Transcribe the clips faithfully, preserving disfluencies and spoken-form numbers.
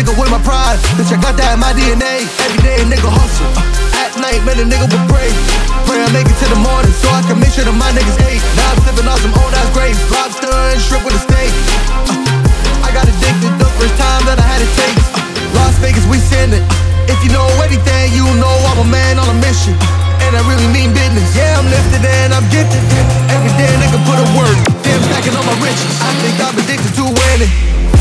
nigga with my pride. Bitch, I got that in my D N A. Every day a nigga hustle. Uh, at night, man, a nigga will pray. Pray I make it to the morning so I can make sure that my niggas ate. Now I'm sipping on some old ass grapes. Lobster and shrimp with a steak. Uh, I got addicted the first time that I had a taste. Uh, Las Vegas, we sending. Uh, if you know anything, you know I'm a man on a mission. Uh, and I really mean business. Yeah, I'm lifted and I'm gifted. Every day a nigga put a work. Damn, stacking on my riches. I think I'm addicted to winning.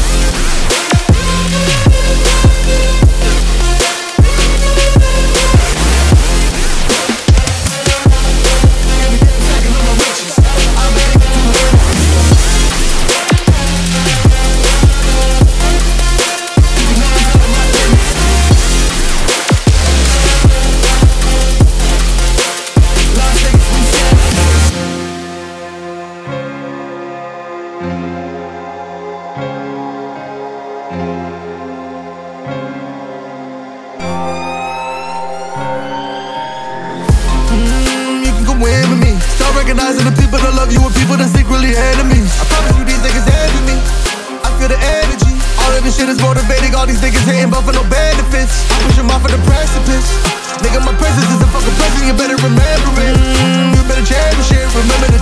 Win with me. Start recognizing the people that love you and people that secretly enemies. I promise you these niggas envy me. I feel the energy. All of this shit is motivating. All these niggas hating but for no benefits. I push them off of the precipice. uh, Nigga, my presence is a fucking present. You better remember it. mm, You better cherish it. Remember the